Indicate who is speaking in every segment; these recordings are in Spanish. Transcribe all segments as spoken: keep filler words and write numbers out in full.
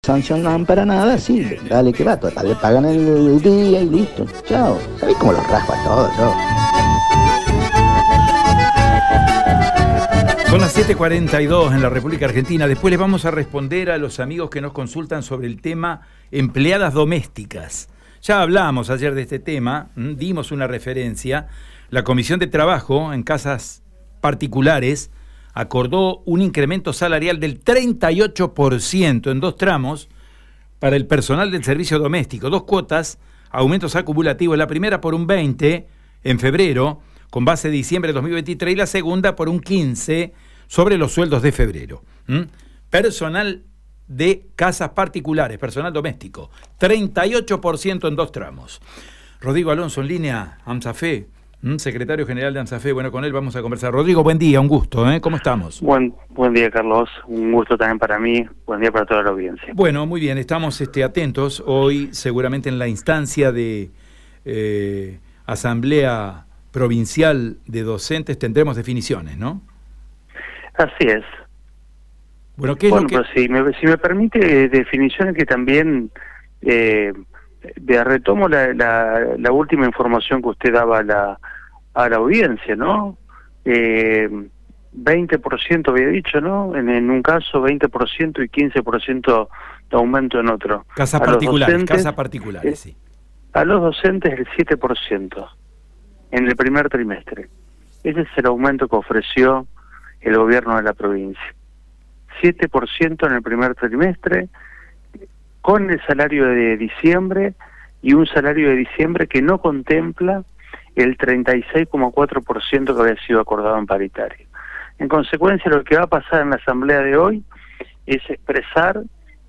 Speaker 1: sancionan para nada, sí, dale que va, total, le pagan el, el día y listo, chao. ¿Sabés cómo los raspa todo yo?
Speaker 2: Son las siete cuarenta y dos en la República Argentina. Después les vamos a responder a los amigos que nos consultan sobre el tema empleadas domésticas. Ya hablamos ayer de este tema, dimos una referencia. La Comisión de Trabajo en casas particulares acordó un incremento salarial del treinta y ocho por ciento en dos tramos para el personal del servicio doméstico. Dos cuotas, aumentos acumulativos. La primera por un veinte en febrero, con base de diciembre de dos mil veintitrés, y la segunda por un quince sobre los sueldos de febrero. ¿Mm? Personal de casas particulares, personal doméstico, treinta y ocho por ciento en dos tramos. Rodrigo Alonso en línea, AMSAFE, ¿Mm? secretario general de AMSAFE. Bueno, con él vamos a conversar. Rodrigo, buen día, un gusto, ¿eh? ¿Cómo estamos?
Speaker 3: Buen, buen día, Carlos, un gusto también para mí, buen día para toda la audiencia.
Speaker 2: Bueno, muy bien, estamos este, atentos hoy seguramente en la instancia de eh, asamblea provincial de docentes tendremos definiciones, ¿no?
Speaker 3: Así es.
Speaker 2: Bueno, ¿qué es
Speaker 3: bueno,
Speaker 2: lo que...
Speaker 3: pero si me, si me permite, definiciones que también eh, de, retomo la, la, la última información que usted daba a la, a la audiencia, ¿no? Eh, veinte por ciento había dicho, ¿no? En, en un caso veinte por ciento y quince por ciento de aumento en otro.
Speaker 2: Casas particulares, casas particulares, sí.
Speaker 3: A los docentes el siete por ciento. En el primer trimestre. Ese es el aumento que ofreció el gobierno de la provincia. siete por ciento en el primer trimestre, con el salario de diciembre, y un salario de diciembre que no contempla el treinta y seis coma cuatro por ciento que había sido acordado en paritario. En consecuencia, lo que va a pasar en la asamblea de hoy es expresar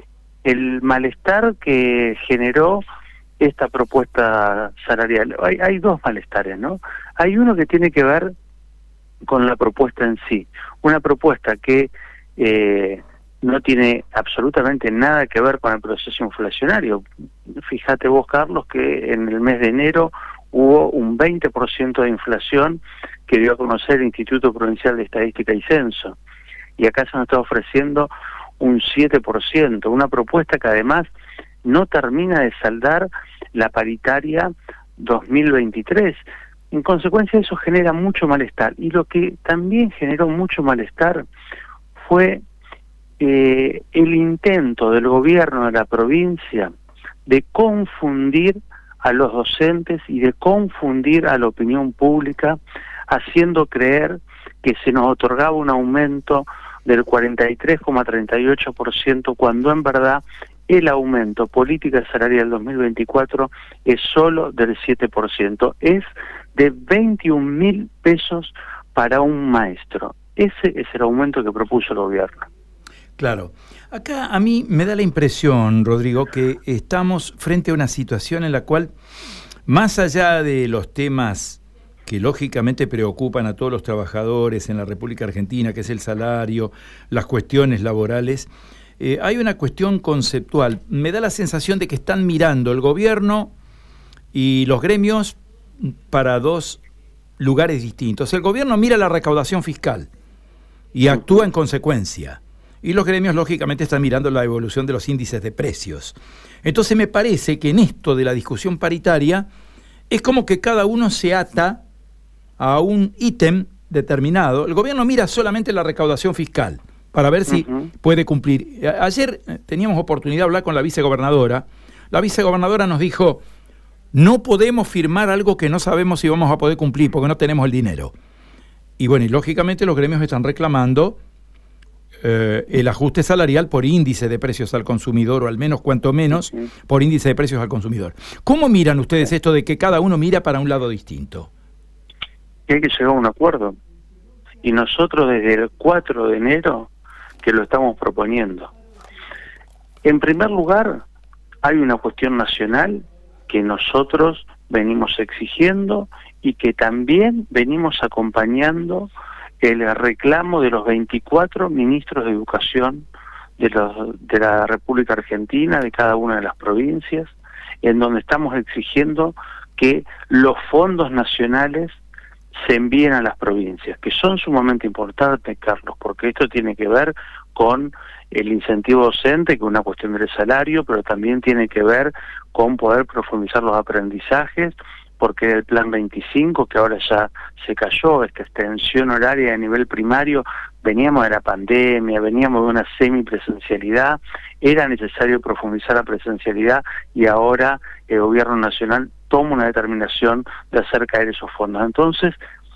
Speaker 3: el malestar que generó esta propuesta salarial. Hay, hay dos malestares, ¿no? Hay uno que tiene que ver con la propuesta en sí. Una propuesta que eh, no tiene absolutamente nada que ver con el proceso inflacionario. Fíjate vos, Carlos, que en el mes de enero hubo un veinte por ciento de inflación que dio a conocer el Instituto Provincial de Estadística y Censo. Y acá se nos está ofreciendo un siete por ciento. Una propuesta que además no termina de saldar la paritaria dos mil veintitrés. En consecuencia, eso genera mucho malestar. Y lo que también generó mucho malestar fue eh, el intento del gobierno de la provincia de confundir a los docentes y de confundir a la opinión pública, haciendo creer que se nos otorgaba un aumento del cuarenta y tres coma treinta y ocho por ciento, cuando en verdad el aumento política salarial dos mil veinticuatro es solo del siete por ciento, es de veintiún mil pesos para un maestro. Ese es el aumento que propuso el gobierno.
Speaker 2: Claro. Acá a mí me da la impresión, Rodrigo, que estamos frente a una situación en la cual, más allá de los temas que lógicamente preocupan a todos los trabajadores en la República Argentina, que es el salario, las cuestiones laborales, Eh, hay una cuestión conceptual. Me da la sensación de que están mirando el gobierno y los gremios para dos lugares distintos. El gobierno mira la recaudación fiscal y actúa en consecuencia. Y los gremios, lógicamente, están mirando la evolución de los índices de precios. Entonces me parece que en esto de la discusión paritaria es como que cada uno se ata a un ítem determinado. El gobierno mira solamente la recaudación fiscal para ver si uh-huh. puede cumplir. Ayer teníamos oportunidad de hablar con la vicegobernadora. La vicegobernadora nos dijo, no podemos firmar algo que no sabemos si vamos a poder cumplir porque no tenemos el dinero. Y bueno, y lógicamente los gremios están reclamando eh, el ajuste salarial por índice de precios al consumidor, o al menos cuanto menos uh-huh. por índice de precios al consumidor. ¿Cómo miran ustedes esto de que cada uno mira para un lado distinto?
Speaker 3: Hay que llegar a un acuerdo. Y nosotros desde el cuatro de enero que lo estamos proponiendo. En primer lugar, hay una cuestión nacional que nosotros venimos exigiendo y que también venimos acompañando el reclamo de los veinticuatro ministros de educación de, los, de la República Argentina, de cada una de las provincias, en donde estamos exigiendo que los fondos nacionales se envíen a las provincias, que son sumamente importantes, Carlos, porque esto tiene que ver con el incentivo docente, que es una cuestión del salario, pero también tiene que ver con poder profundizar los aprendizajes, porque el plan veinticinco, que ahora ya se cayó, esta extensión horaria a nivel primario, veníamos de la pandemia, veníamos de una semipresencialidad, era necesario profundizar la presencialidad y ahora el gobierno nacional toma una determinación de hacer caer esos fondos. Entonces,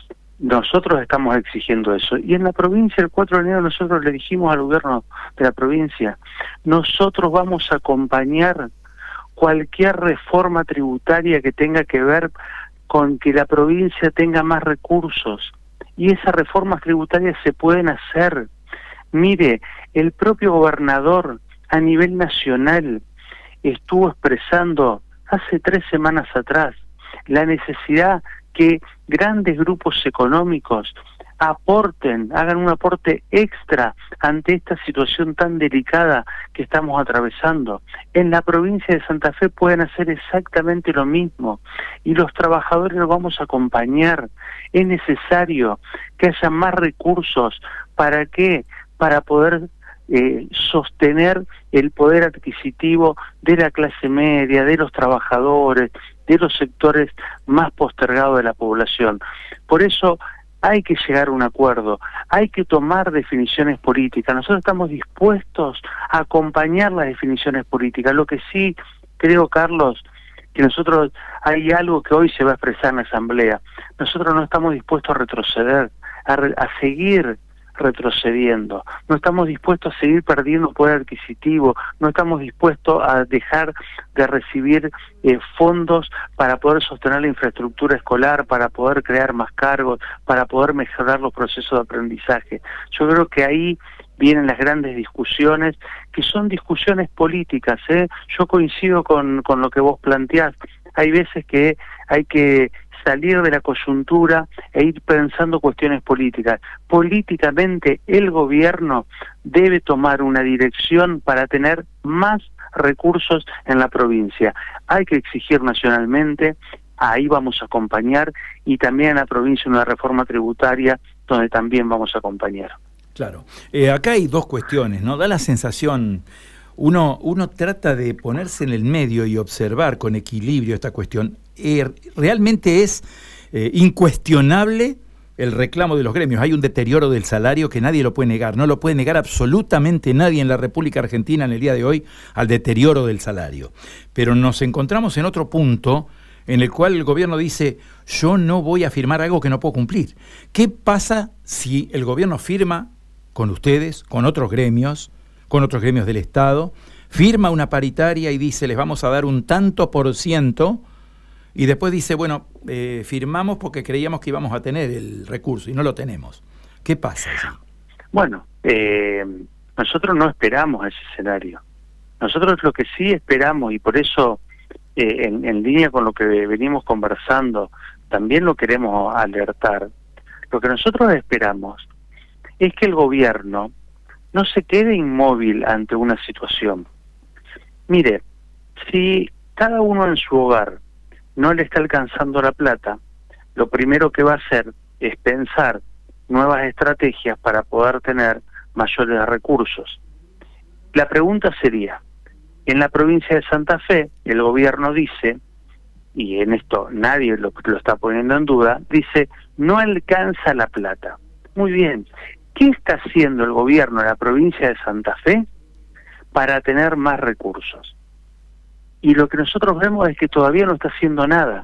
Speaker 3: nosotros estamos exigiendo eso. Y en la provincia, el cuatro de enero, nosotros le dijimos al gobierno de la provincia, nosotros vamos a acompañar cualquier reforma tributaria que tenga que ver con que la provincia tenga más recursos. Y esas reformas tributarias se pueden hacer. Mire, el propio gobernador a nivel nacional estuvo expresando hace tres semanas atrás la necesidad que grandes grupos económicos aporten, hagan un aporte extra ante esta situación tan delicada que estamos atravesando. En la provincia de Santa Fe pueden hacer exactamente lo mismo y los trabajadores los vamos a acompañar. Es necesario que haya más recursos. ¿Para qué? Para poder eh, sostener el poder adquisitivo de la clase media, de los trabajadores, de los sectores más postergados de la población. Por eso hay que llegar a un acuerdo, hay que tomar definiciones políticas. Nosotros estamos dispuestos a acompañar las definiciones políticas. Lo que sí creo, Carlos, que nosotros, hay algo que hoy se va a expresar en la Asamblea. Nosotros no estamos dispuestos a retroceder, a, re, a seguir retrocediendo. No estamos dispuestos a seguir perdiendo poder adquisitivo, no estamos dispuestos a dejar de recibir eh, fondos para poder sostener la infraestructura escolar, para poder crear más cargos, para poder mejorar los procesos de aprendizaje. Yo creo que ahí vienen las grandes discusiones, que son discusiones políticas, ¿eh? Yo coincido con, con lo que vos planteás. Hay veces que hay que salir de la coyuntura e ir pensando cuestiones políticas. Políticamente el gobierno debe tomar una dirección para tener más recursos en la provincia. Hay que exigir nacionalmente, ahí vamos a acompañar, y también en la provincia una reforma tributaria donde también vamos a acompañar.
Speaker 2: Claro. Eh, acá hay dos cuestiones, ¿no? Da la sensación, uno, uno trata de ponerse en el medio y observar con equilibrio esta cuestión. Eh, realmente es eh, incuestionable el reclamo de los gremios. Hay un deterioro del salario que nadie lo puede negar. No lo puede negar absolutamente nadie en la República Argentina en el día de hoy al deterioro del salario. Pero nos encontramos en otro punto en el cual el gobierno dice, yo no voy a firmar algo que no puedo cumplir. ¿Qué pasa si el gobierno firma con ustedes, con otros gremios, con otros gremios del Estado, firma una paritaria y dice, les vamos a dar un tanto por ciento, y después dice, bueno, eh, firmamos porque creíamos que íbamos a tener el recurso y no lo tenemos? ¿Qué pasa allí?
Speaker 3: Bueno, eh, nosotros no esperamos ese escenario. Nosotros lo que sí esperamos, y por eso eh, en, en línea con lo que venimos conversando, también lo queremos alertar. Lo que nosotros esperamos es que el gobierno no se quede inmóvil ante una situación. Mire, si cada uno en su hogar no le está alcanzando la plata, lo primero que va a hacer es pensar nuevas estrategias para poder tener mayores recursos. La pregunta sería, en la provincia de Santa Fe, el gobierno dice, y en esto nadie lo, lo está poniendo en duda, dice, no alcanza la plata. Muy bien, ¿qué está haciendo el gobierno de la provincia de Santa Fe para tener más recursos? Y lo que nosotros vemos es que todavía no está haciendo nada.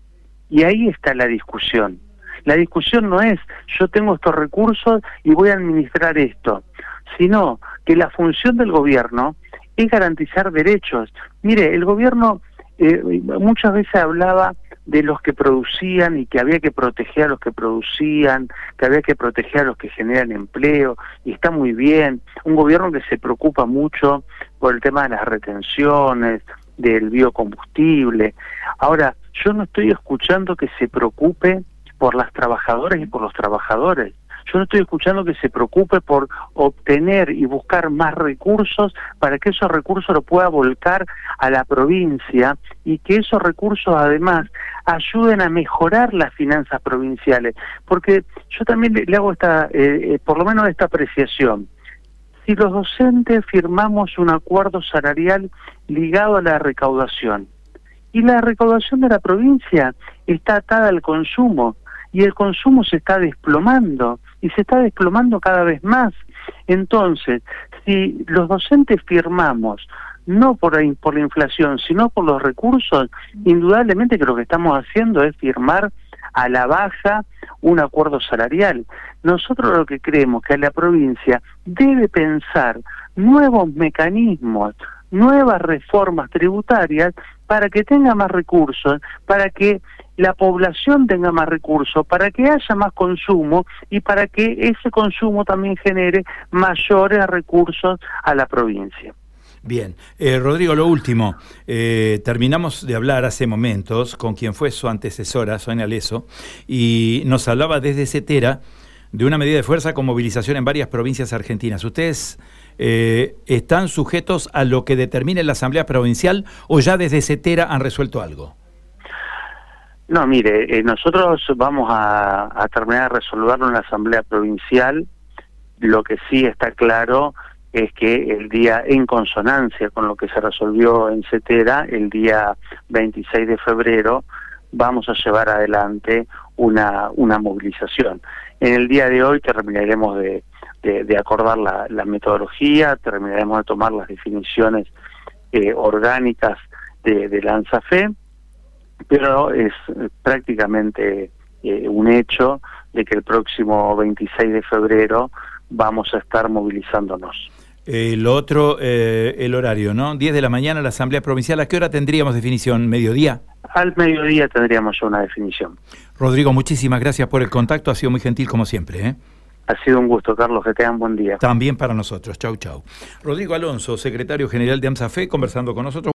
Speaker 3: Y ahí está la discusión. La discusión no es, yo tengo estos recursos y voy a administrar esto, sino que la función del gobierno es garantizar derechos. Mire, el gobierno eh, muchas veces hablaba de los que producían y que había que proteger a los que producían, que había que proteger a los que generan empleo, y está muy bien. Un gobierno que se preocupa mucho por el tema de las retenciones, del biocombustible. Ahora, yo no estoy escuchando que se preocupe por las trabajadoras y por los trabajadores. Yo no estoy escuchando que se preocupe por obtener y buscar más recursos para que esos recursos lo pueda volcar a la provincia y que esos recursos además ayuden a mejorar las finanzas provinciales. Porque yo también le, le hago esta, eh, eh, por lo menos esta apreciación. si los docentes firmamos un acuerdo salarial ligado a la recaudación. Y la recaudación de la provincia está atada al consumo, y el consumo se está desplomando, y se está desplomando cada vez más. Entonces, si los docentes firmamos, no por la, por la inflación, sino por los recursos, indudablemente que lo que estamos haciendo es firmar a la baja un acuerdo salarial. Nosotros lo que creemos que la provincia debe pensar nuevos mecanismos, nuevas reformas tributarias para que tenga más recursos, para que la población tenga más recursos, para que haya más consumo y para que ese consumo también genere mayores recursos a la provincia.
Speaker 2: Bien, eh, Rodrigo, lo último, eh, terminamos de hablar hace momentos con quien fue su antecesora, Sonia Leso, y nos hablaba desde CETERA de una medida de fuerza con movilización en varias provincias argentinas. ¿Ustedes eh, están sujetos a lo que determine la Asamblea Provincial o ya desde CETERA han resuelto algo?
Speaker 3: No, mire, eh, nosotros vamos a, a terminar de resolverlo en la Asamblea Provincial. Lo que sí está claro es que el día, en consonancia con lo que se resolvió en CETERA, el día veintiséis de febrero, vamos a llevar adelante una, una movilización. En el día de hoy terminaremos de, de, de acordar la, la metodología, terminaremos de tomar las definiciones eh, orgánicas de, de la ANSAFE, pero es prácticamente eh, un hecho de que el próximo veintiséis de febrero vamos a estar movilizándonos.
Speaker 2: Eh, lo otro, eh, el horario, ¿no? diez de la mañana la Asamblea Provincial. ¿A qué hora tendríamos definición? ¿Mediodía?
Speaker 3: Al mediodía tendríamos ya una definición.
Speaker 2: Rodrigo, muchísimas gracias por el contacto. Ha sido muy gentil como siempre, ¿eh?
Speaker 3: Ha sido un gusto, Carlos. Que tengan buen día.
Speaker 2: También para nosotros. Chau, chau. Rodrigo Alonso, secretario general de AMSAFE, conversando con nosotros.